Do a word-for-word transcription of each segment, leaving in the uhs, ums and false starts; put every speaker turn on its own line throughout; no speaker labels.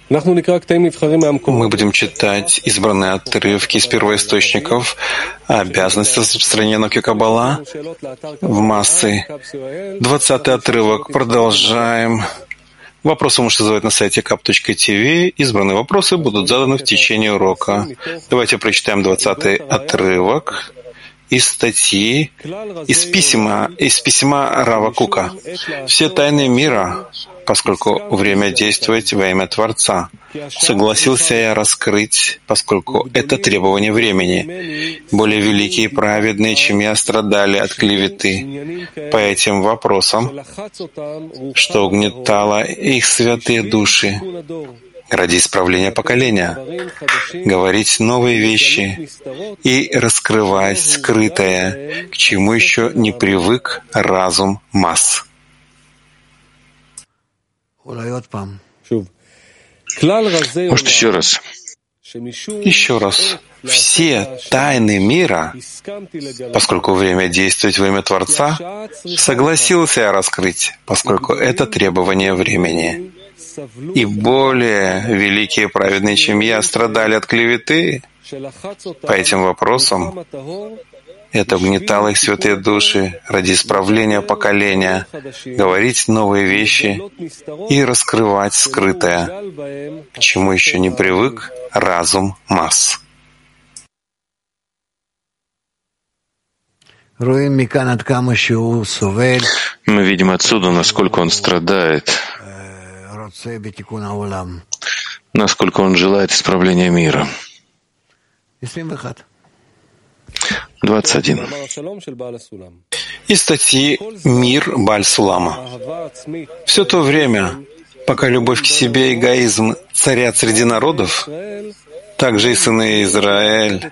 Мы будем читать избранные отрывки из первоисточников, обязанность распространения науки Каббала в массы. Двадцатый отрывок. Продолжаем. Вопросы можете задавать на сайте кап точка ти ви. Избранные вопросы будут заданы в течение урока. Давайте прочитаем двадцатый отрывок из статьи, из письма, из письма Рава Кука. Все тайны мира, поскольку время действовать во имя Творца, согласился я раскрыть, поскольку это требование времени. Более великие и праведные, чем я, страдали от клеветы по этим вопросам, что угнетало их святые души ради исправления поколения, говорить новые вещи и раскрывать скрытое, к чему еще не привык разум масс.
Может, еще раз?
Еще раз. Все тайны мира, поскольку время действовать во имя Творца, согласился я раскрыть, поскольку это требование времени. И более великие и праведные, чем я, страдали от клеветы по этим вопросам. Это угнетало их святые души ради исправления поколения, говорить новые вещи и раскрывать скрытое, к чему еще не привык разум масс.
Мы видим отсюда, насколько он страдает, насколько он желает исправления мира. двадцать один.
Из статьи «Мир Бааль-Сулама». Все то время, пока любовь к себе и эгоизм царят среди народов, также и сыны Израиль,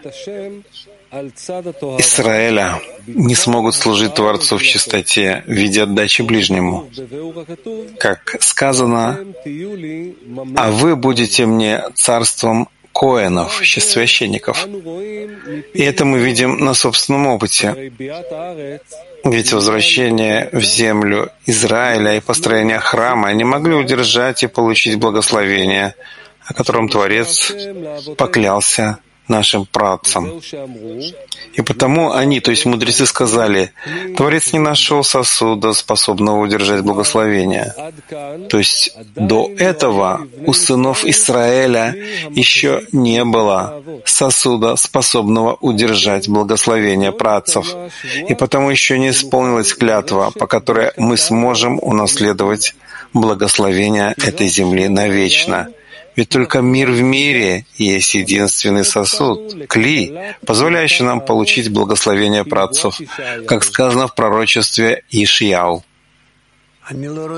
Израиля не смогут служить Творцу в чистоте в виде отдачи ближнему. Как сказано, «А вы будете мне царством коэнов, священников». И это мы видим на собственном опыте. Ведь возвращение в землю Израиля и построение храма не могли удержать и получить благословение, о котором Творец поклялся нашим працам. И потому они, то есть мудрецы, сказали, Творец не нашел сосуда, способного удержать благословение. То есть до этого у сынов Израиля еще не было сосуда, способного удержать благословение працев. И потому еще не исполнилась клятва, по которой мы сможем унаследовать благословение этой земли навечно. Ведь только мир в мире есть единственный сосуд, кли, позволяющий нам получить благословение праотцов, как сказано в пророчестве Ишияу.
Я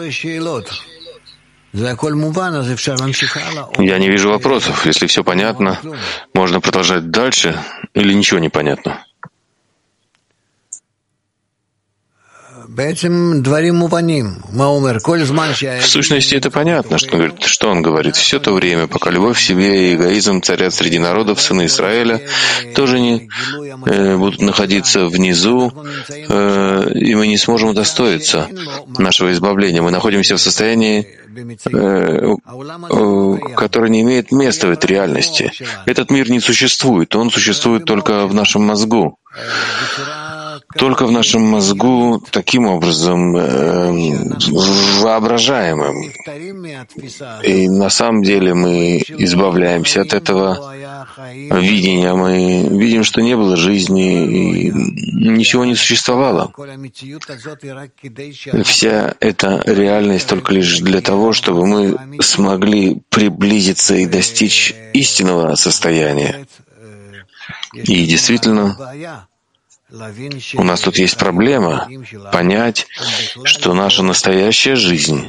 не вижу вопросов. Если все понятно, можно продолжать дальше или ничего не понятно? В сущности, это понятно, что он говорит, что он говорит. Все то время, пока любовь к себе и эгоизм царят среди народов, сыны Израиля тоже не э, будут находиться внизу, э, и мы не сможем удостоиться нашего избавления. Мы находимся в состоянии, э, э, которое не имеет места в этой реальности. Этот мир не существует, он существует только в нашем мозгу. Только в нашем мозгу таким образом э, воображаемым. И на самом деле мы избавляемся от этого видения. Мы видим, что не было жизни, и ничего не существовало. Вся эта реальность только лишь для того, чтобы мы смогли приблизиться и достичь истинного состояния. И действительно, у нас тут есть проблема понять, что наша настоящая жизнь,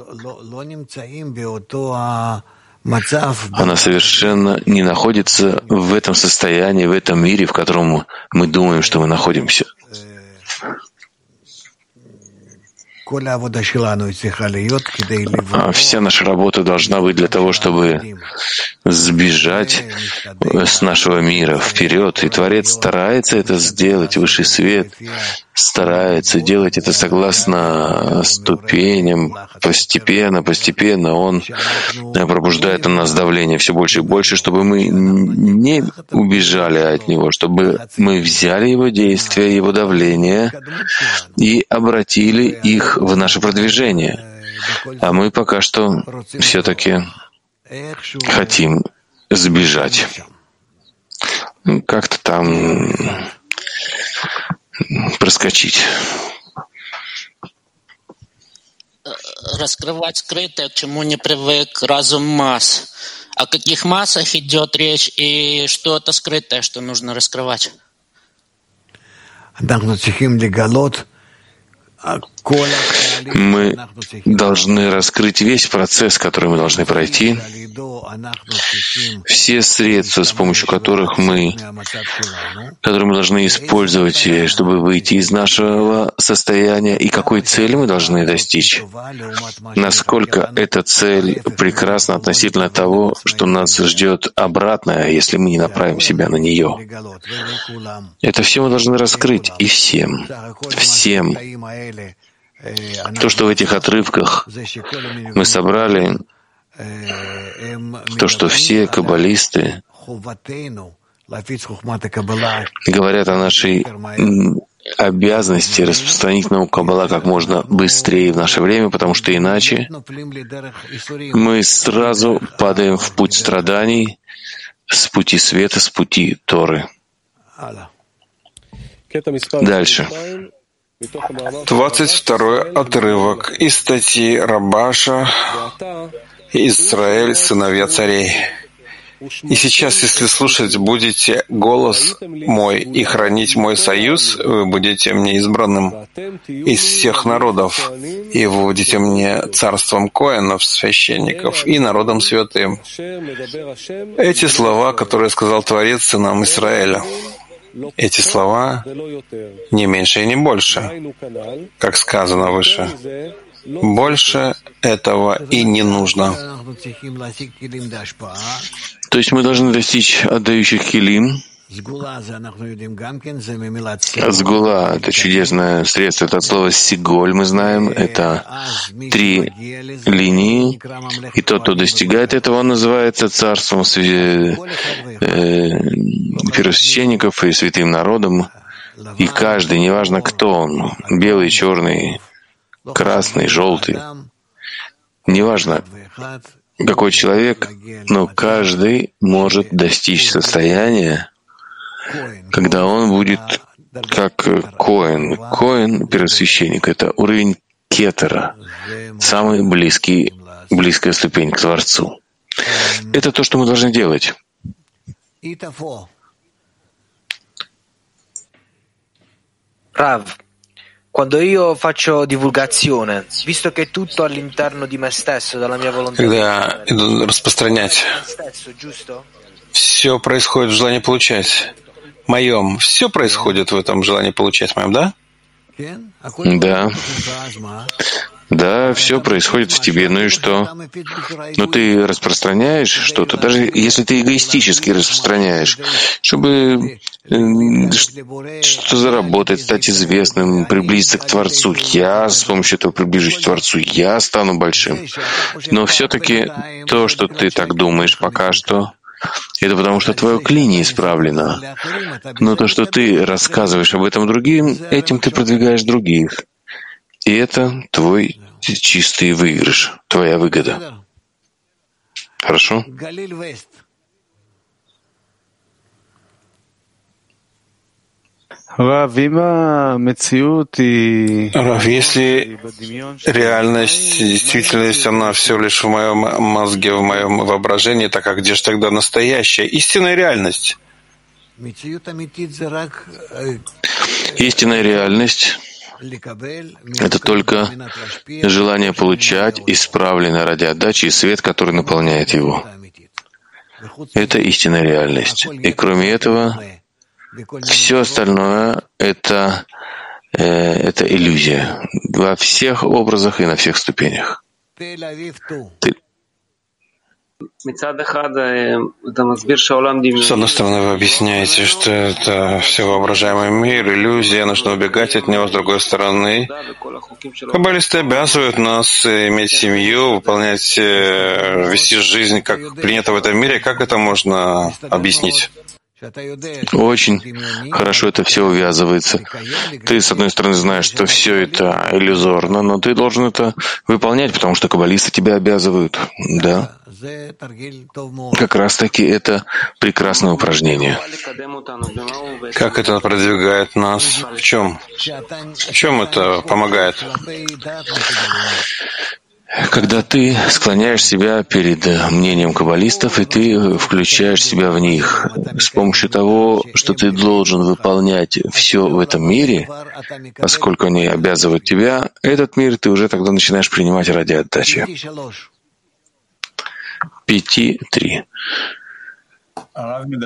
она совершенно не находится в этом состоянии, в этом мире, в котором мы думаем, что мы находимся. А вся наша работа должна быть для того, чтобы сбежать с нашего мира вперед. И Творец старается это сделать, Высший Свет старается делать это согласно ступеням, постепенно, постепенно. Он пробуждает на нас давление все больше и больше, чтобы мы не убежали от него, чтобы мы взяли его действия, его давление и обратили их в наше продвижение. А мы пока что все-таки хотим сбежать. Как-то там проскочить.
Раскрывать скрытое, к чему не привык разум масс. О каких массах идет речь и что это скрытое, что нужно раскрывать?
Мы должны раскрыть весь процесс, который мы должны пройти, все средства, с помощью которых мы, которые мы должны использовать, чтобы выйти из нашего состояния, и какой цели мы должны достичь. Насколько эта цель прекрасна относительно того, что нас ждет обратное, если мы не направим себя на нее. Это все мы должны раскрыть, и всем, всем. То, что в этих отрывках мы собрали, то, что все каббалисты говорят о нашей обязанности распространить науку Каббала как можно быстрее в наше время, потому что иначе мы сразу падаем в путь страданий, с пути света, с пути Торы. Дальше.
двадцать второй отрывок из статьи Рабаша «Израиль, сыновья царей». «И сейчас, если слушать будете голос мой и хранить мой союз, вы будете мне избранным из всех народов, и вы будете мне царством коэнов, священников, и народом святым». Эти слова, которые сказал Творец сынам Израиля, эти слова не меньше и не больше, как сказано выше. Больше этого и не нужно.
То есть мы должны достичь отдающих килим. Сгула — это чудесное средство, это от слова «сиголь», мы знаем, это три линии, и тот, кто достигает этого, он называется царством свя... э, первосвященников и святым народом, и каждый, неважно кто он, белый, черный, красный, желтый, неважно какой человек, но каждый может достичь состояния, когда он будет как коэн. Коэн, первосвященник, это уровень кетера, самый близкий, близкая ступень к Творцу. Это то, что мы должны делать.
Rav, quando io faccio divulgazione, visto che è tutto all'interno di me stesso, dalla mia volontà,
когда иду распространять, все происходит в желании получать. Моем. Все происходит в этом желании получать моем, да?
Да. Да, все происходит в тебе. Ну и что? Ну ты распространяешь что-то, даже если ты эгоистически распространяешь, чтобы э, что-то заработать, стать известным, приблизиться к Творцу. Я с помощью этого приближусь к Творцу, я стану большим. Но все-таки то, что ты так думаешь пока что, это потому, что твое кли не исправлено. Но то, что ты рассказываешь об этом другим, этим ты продвигаешь других. И это твой чистый выигрыш, твоя выгода. Хорошо?
Рав, если реальность, действительность, она все лишь в моем мозге, в моем воображении, так а где же тогда настоящая, истинная реальность?
Истинная реальность — это только желание получать исправленное ради отдачи и свет, который наполняет его. Это истинная реальность. И кроме этого, все остальное — это, э, это иллюзия. во всех образах и на всех ступенях. Ты.
С одной стороны, вы объясняете, что это все воображаемый мир, иллюзия, нужно убегать от него. С другой стороны, каббалисты обязывают нас иметь семью, выполнять, вести жизнь, как принято в этом мире. Как это можно объяснить?
Очень хорошо это все увязывается. Ты, с одной стороны, знаешь, что все это иллюзорно, но ты должен это выполнять, потому что каббалисты тебя обязывают. Да. Как раз-таки это прекрасное упражнение.
Как это продвигает нас? В чем? В чем это помогает?
Когда ты склоняешь себя перед мнением каббалистов, и ты включаешь себя в них, с помощью того, что ты должен выполнять все в этом мире, поскольку они обязывают тебя, этот мир ты уже тогда начинаешь принимать ради отдачи. Пяти три.
Вы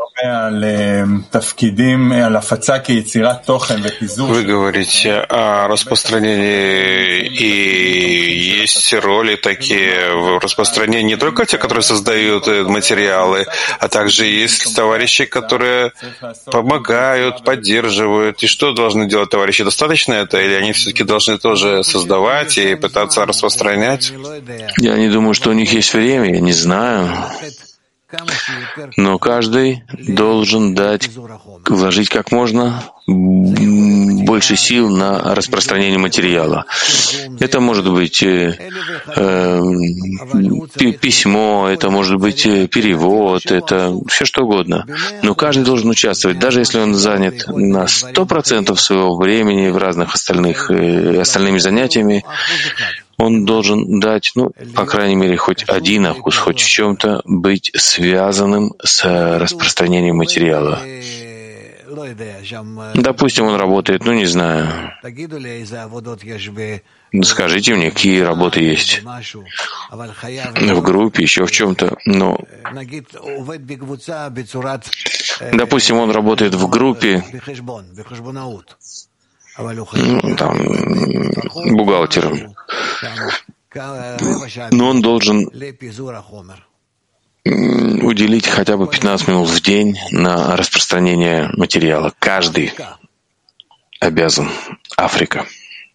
говорите о распространении, и есть роли такие в распространении не только те, которые создают материалы, а также есть товарищи, которые помогают, поддерживают. И что должны делать товарищи? Достаточно это, или они все-таки должны тоже создавать и пытаться распространять?
Я не думаю, что у них есть время, я не знаю. Но каждый должен дать, вложить как можно больше сил на распространение материала. Это может быть э, э, письмо, это может быть перевод, это все что угодно. Но каждый должен участвовать, даже если он занят на сто процентов своего времени в разных остальных э, остальными занятиями. Он должен дать, ну, по крайней мере, хоть один акус, хоть в чем-то быть связанным с распространением материала. Допустим, он работает, ну, не знаю. Скажите мне, какие работы есть в группе, еще в чем-то. Но, допустим, он работает в группе, ну, там, бухгалтером. Но он должен уделить хотя бы пятнадцать минут в день на распространение материала. Каждый обязан. Африка.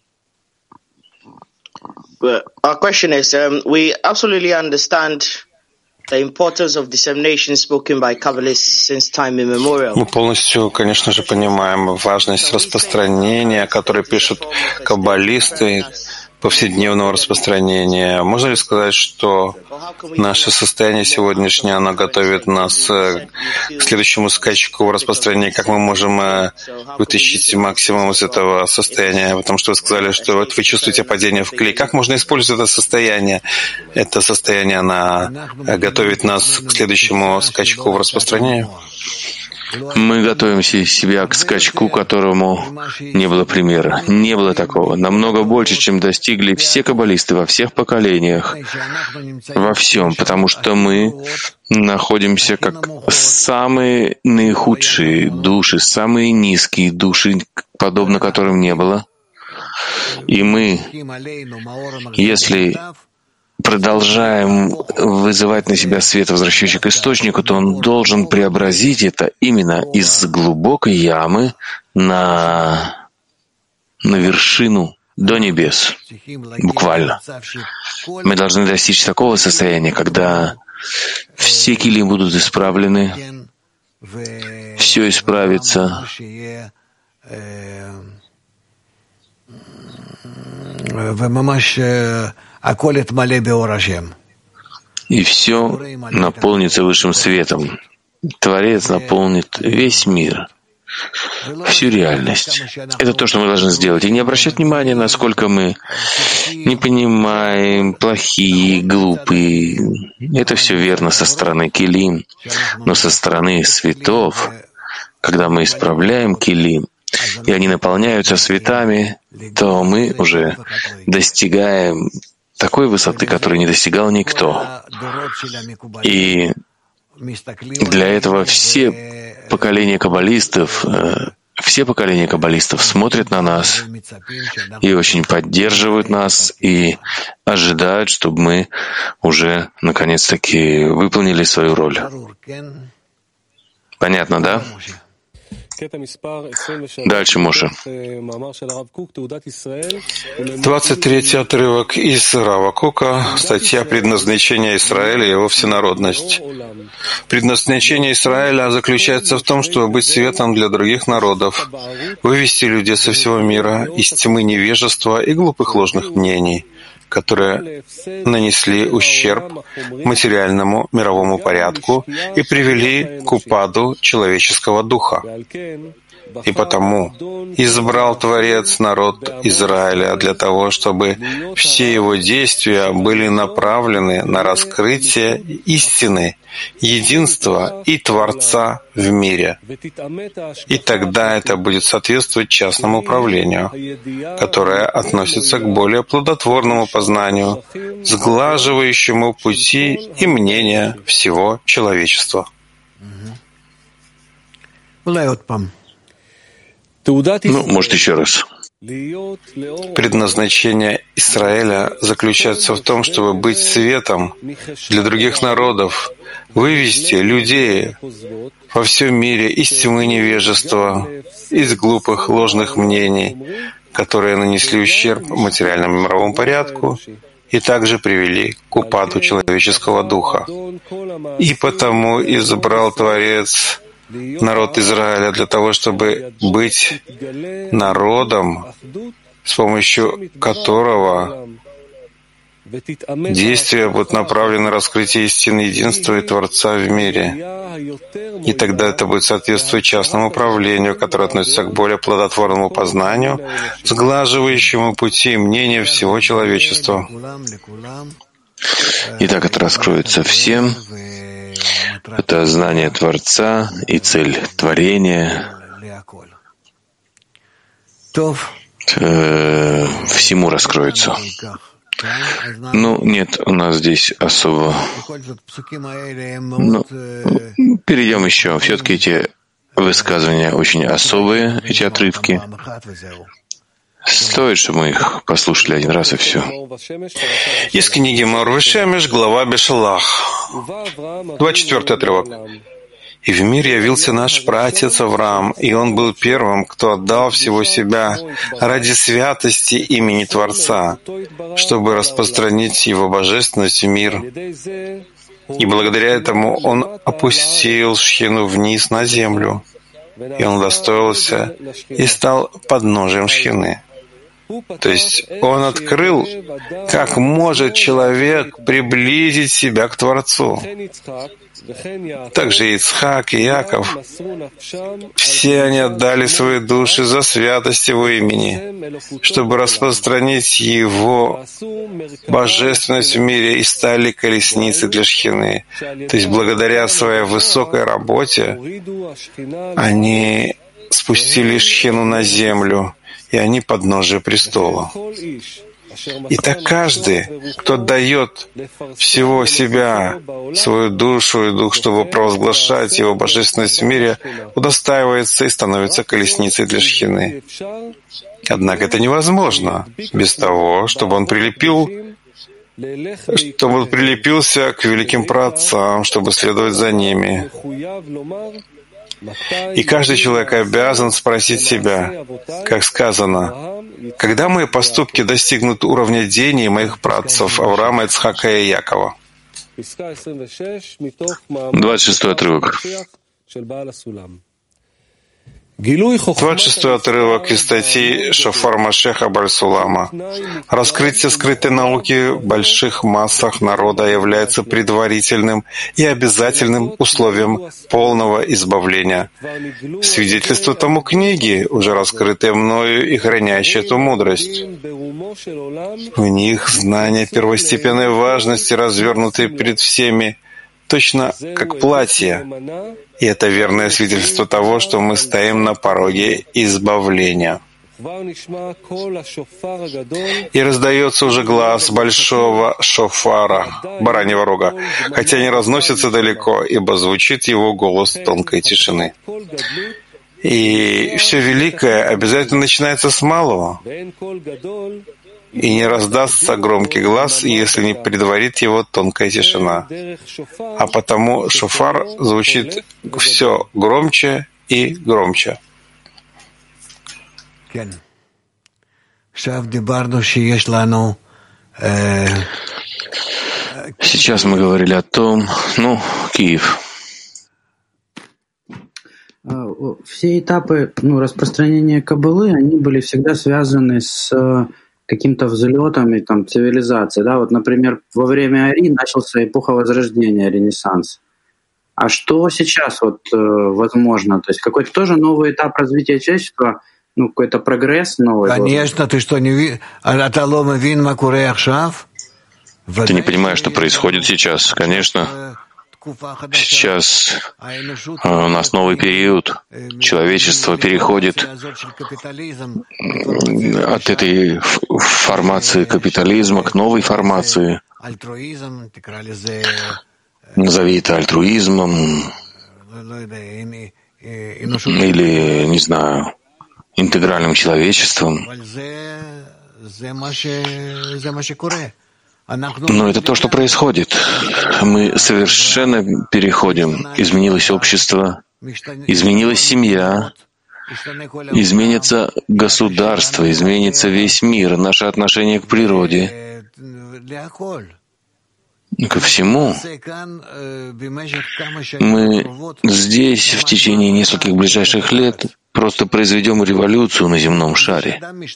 Well, our question is, um, we absolutely understand the importance of dissemination spoken by Kabbalists since time immemorial.
Мы полностью, конечно же, понимаем важность распространения, которое пишут каббалисты, повседневного распространения. Можно ли сказать, что наше состояние сегодняшнее, оно готовит нас к следующему скачку в распространении? Как мы можем вытащить максимум из этого состояния? Потому что вы сказали, что вот вы чувствуете падение в клей. Как можно использовать это состояние? Это состояние, оно готовит нас к следующему скачку в распространении?
Мы готовимся себя к скачку, которому не было примера. Не было такого. Намного больше, чем достигли все каббалисты во всех поколениях, во всем, потому что мы находимся как самые наихудшие души, самые низкие души, подобно которым не было. И мы, если продолжаем вызывать на себя свет, возвращающий к источнику, то он должен преобразить это именно из глубокой ямы на, на вершину до небес, буквально. Мы должны достичь такого состояния, когда все килим будут исправлены, все исправится, и все наполнится высшим светом. Творец наполнит весь мир, всю реальность. Это то, что мы должны сделать. И не обращать внимания, насколько мы не понимаем, плохие, глупые. Это все верно со стороны килим, но со стороны светов, когда мы исправляем килим, и они наполняются светами, то мы уже достигаем такой высоты, которой не достигал никто. И для этого все поколения каббалистов, все поколения каббалистов смотрят на нас и очень поддерживают нас и ожидают, чтобы мы уже наконец-таки выполнили свою роль. Понятно, да? Дальше, Моше.
двадцать третий отрывок из Рава Кока, статья «Предназначение Израиля и его всенародность». Предназначение Израиля заключается в том, чтобы быть светом для других народов, вывести людей со всего мира из тьмы невежества и глупых ложных мнений, которые нанесли ущерб материальному мировому порядку и привели к упаду человеческого духа. И потому избрал Творец народ Израиля для того, чтобы все его действия были направлены на раскрытие истины, единства и Творца в мире. И тогда это будет соответствовать частному управлению, которое относится к более плодотворному познанию, сглаживающему пути и мнения всего человечества.
Ну, может, еще раз.
Предназначение Израиля заключается в том, чтобы быть светом для других народов, вывести людей во всем мире из тьмы невежества, из глупых ложных мнений, которые нанесли ущерб материальному мировому порядку и также привели к упаду человеческого духа. И потому избрал Творец народ Израиля для того, чтобы быть народом, с помощью которого действия будут направлены на раскрытие истины единства и Творца в мире. И тогда это будет соответствовать частному управлению, которое относится к более плодотворному познанию, сглаживающему пути мнения всего человечества.
И так это раскроется всем. Это знание Творца и цель творения. Э, всему раскроется. Ну, нет, у нас здесь особо... Ну, перейдем еще. Все-таки эти высказывания очень особые, эти отрывки. Стоит, чтобы мы их послушали один раз и все.
Из книги Мор Вешемеш, глава Бешалах. двадцать четвёртый отрывок. «И в мир явился наш праотец Авраам, и он был первым, кто отдал всего себя ради святости имени Творца, чтобы распространить его божественность в мир. И благодаря этому он опустил Шхину вниз на землю, и он удостоился и стал подножием Шхины». То есть он открыл, как может человек приблизить себя к Творцу. Также Ицхак и Яков, все они отдали свои души за святость его имени, чтобы распространить его божественность в мире, и стали колесницей для Шхины. То есть благодаря своей высокой работе они спустили Шхину на землю, и они подножие престола. И так каждый, кто дает всего себя, свою душу и дух, чтобы провозглашать его божественность в мире, удостаивается и становится колесницей для Шхины. Однако это невозможно без того, чтобы он прилепил, чтобы он прилепился к великим праотцам, чтобы следовать за ними. И каждый человек обязан спросить себя, как сказано, когда мои поступки достигнут уровня деяний моих праотцов Авраама, Ицхака и Якова.
двадцать шестой отрывок.
двадцать шестой отрывок из статьи Шофар Машеха Баль-Сулама. Раскрытие скрытой науки в больших массах народа является предварительным и обязательным условием полного избавления. Свидетельство тому книги, уже раскрытые мною и хранящие эту мудрость. В них знания первостепенной важности, развернутые перед всеми, точно как платье. И это верное свидетельство того, что мы стоим на пороге избавления. И раздается уже глаз большого шофара, бараньего рога, хотя не разносится далеко, ибо звучит его голос тонкой тишины. И все великое обязательно начинается с малого. И не раздастся громкий глас, если не предварит его тонкая тишина. А потому шофар звучит все громче и громче.
Сейчас мы говорили о том, ну, Киев.
Все этапы ну, распространения Каббалы, они были всегда связаны с каким-то взлетом и там цивилизацией. Да? Вот, например, во время Ари начался эпоха Возрождения, Ренессанс. А что сейчас вот э, возможно? То есть какой-то тоже новый этап развития человечества, ну, какой-то прогресс новый?
Конечно, ты что, не видишь?
Ты не понимаешь, что происходит сейчас. Конечно, сейчас у нас новый период. Человечество переходит от этой формации капитализма к новой формации. Назови это альтруизмом или, не знаю, интегральным человечеством. Но это то, что происходит. Мы совершенно переходим. Изменилось общество, изменилась семья, изменится государство, изменится весь мир, наше отношение к природе, ко всему. Мы здесь в течение нескольких ближайших лет просто произведем революцию на земном шаре.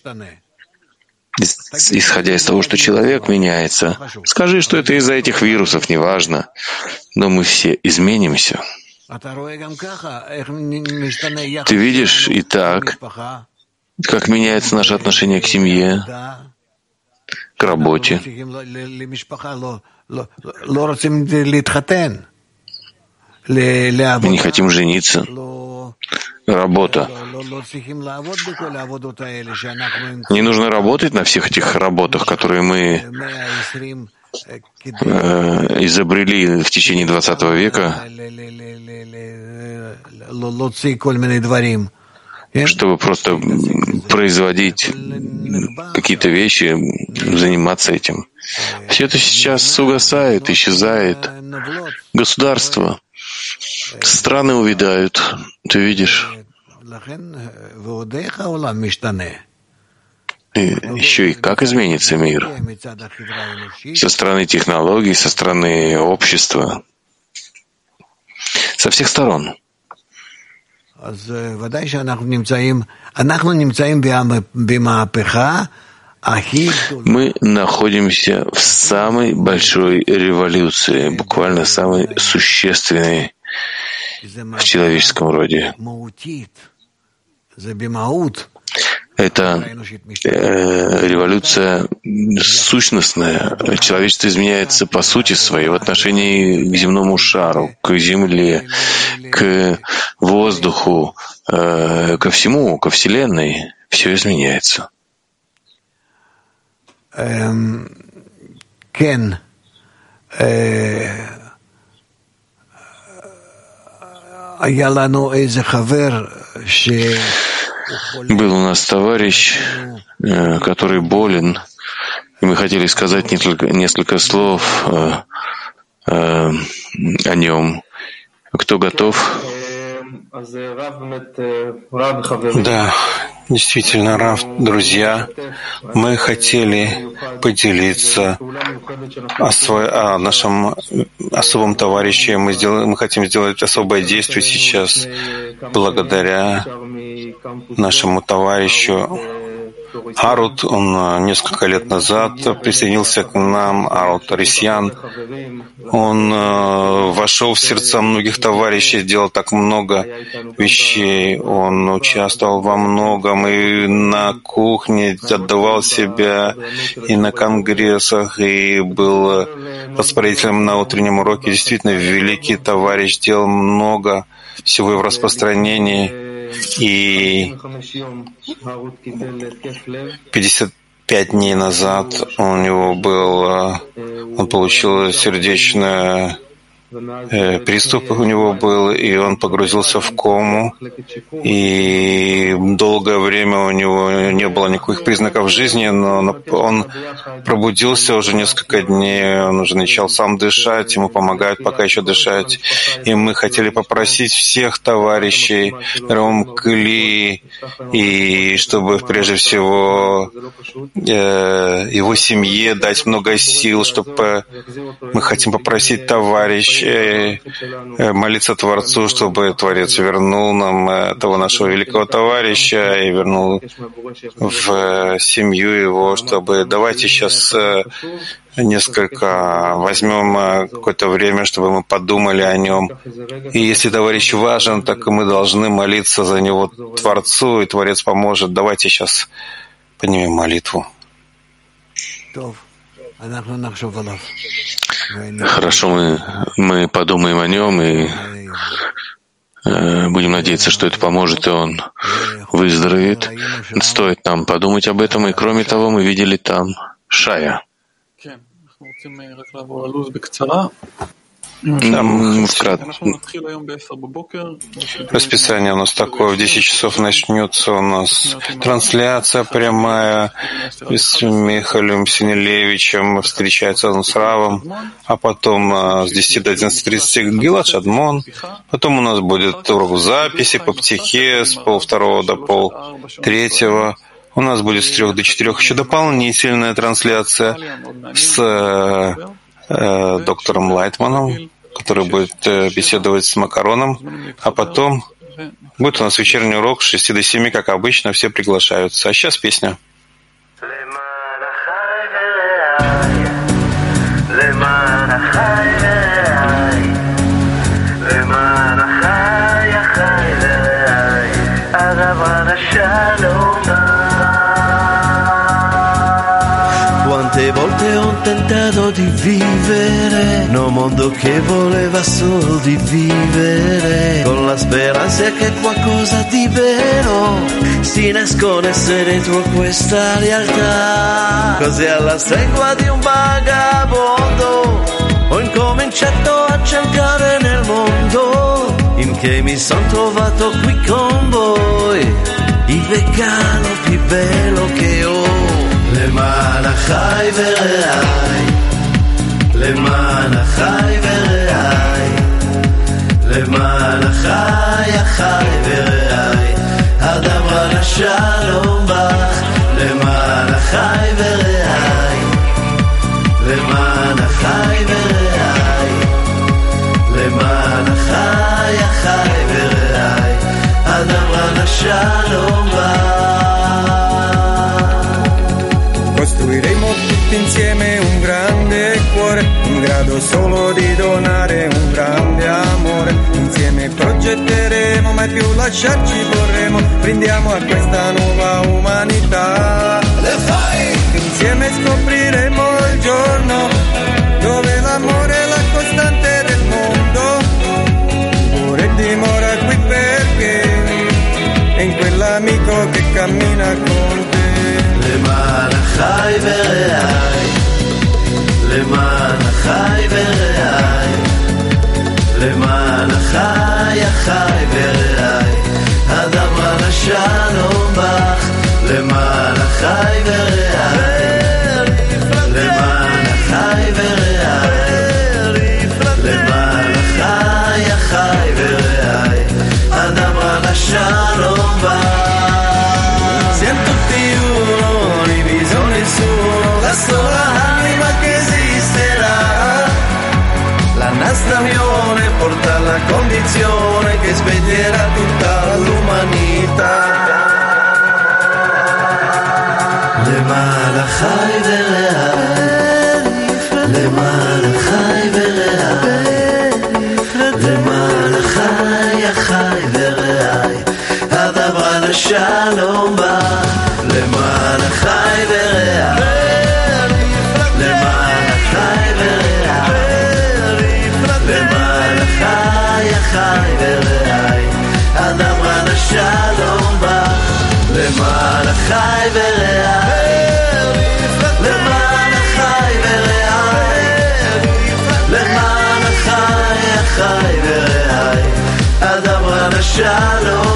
Исходя из того, что человек меняется, скажи, что это из-за этих вирусов, неважно, но мы все изменимся. Ты видишь и так, как меняется наше отношение к семье, к работе. Мы не хотим жениться. Работа. Не нужно работать на всех этих работах, которые мы э, изобрели в течение двадцатого века, чтобы просто производить какие-то вещи, заниматься этим. Все это сейчас угасает, исчезает. Государство, страны увядают. Ты видишь? И еще и как изменится мир со стороны технологий, со стороны общества, со всех сторон. Мы находимся в самой большой революции, буквально самой существенной в человеческом роде. Это э, революция сущностная. Человечество изменяется по сути своей в отношении к земному шару, к земле, к воздуху, э, ко всему, ко Вселенной. Все изменяется.
Кен.
Был у нас товарищ, который болен, и мы хотели сказать несколько, несколько слов э, э, о нем. Кто готов?
Да, действительно, Рав, друзья, мы хотели поделиться о, свой, о нашем особом товарище. Мы, сделаем, мы хотим сделать особое действие сейчас благодаря нашему товарищу Арут. Он несколько лет назад присоединился к нам, Арут Арисьян. Он э, вошел в сердца многих товарищей, сделал так много вещей. Он участвовал во многом и на кухне, отдавал себя и на конгрессах, и был распорядителем на утреннем уроке. Действительно, великий товарищ, делал много всего и в распространении. И пятьдесят пять дней назад у него был, он получил сердечное э, приступ у него был, и он погрузился в кому, и долгое время у него не было никаких признаков жизни, но он пробудился уже несколько дней, он уже начал сам дышать, ему помогают пока еще дышать, и мы хотели попросить всех товарищей Ром Кли, и чтобы прежде всего э, его семье дать много сил, чтобы мы хотим попросить товарищей э, молиться Творцу, чтобы Творец вернул нам этого нашего великого товарища и вернул в семью его, чтобы давайте сейчас э, несколько возьмем какое-то время, чтобы мы подумали о нем. И если товарищ важен, так мы должны молиться за него Творцу, и Творец поможет. Давайте сейчас поднимем молитву.
Хорошо, мы, мы подумаем о нем и э, будем надеяться, что это поможет, и он выздоровеет. Стоит нам подумать об этом, и кроме того, мы видели там Шая.
Нам вкратце. Расписание у нас такое. В десять часов начнется у нас трансляция прямая с Михаилом Синелевичем, встречается он с Равом, а потом с десяти до одиннадцати тридцати Гилад Шадмон. Потом у нас будет урок записи по птихе с полвторого до полтретьего. У нас будет с трех до четырех еще дополнительная трансляция с э, доктором Лайтманом, который будет э, беседовать с Макароном, а потом будет у нас вечерний урок с шести до семи, как обычно, все приглашаются. А сейчас песня.
Quante volte ho tentato di vivere in un mondo che voleva solo di vivere, con la speranza che qualcosa di vero si nascondesse dentro questa realtà. Così alla stregua di un vagabondo ho incominciato a cercare nel mondo, in che mi son trovato qui con voi, il regalo più bello che ho. למען החי ורעי, למען החי ורעי, למען החי החי ורעי, הדברה לשלום בך, למען החי ורעי, למען החי ורעי, למען החי החי ורעי, הדברה לשלום בך.
Costruiremo tutti insieme un grande cuore, in grado solo di donare un grande amore. Insieme progetteremo, mai più lasciarci vorremmo. Brindiamo a questa nuova umanità. Le fai! Insieme scopriremo il giorno dove l'amore è la costante del mondo. Ora dimora qui perché è in quell'amico che cammina con te.
למען החי ורעי, למען החי ורעי, למען החי החי ורעי, הדברה לשלום בך, למען החי ורעי, למען החי ורעי, למען החי החי ורעי, הדברה לשלום בך. La sola anima che esisterà, la nostra unione porta alla condizione che sveglierà tutta l'umanità. למען החי ורעי, למען החי ורעי, למען החי החי ורעי, הדברה לשלום בך, למען החי ורעי. חי ורעי, הדברה לשלום בך, למען החי ורעי, למען החי ורעי, למען החי shalom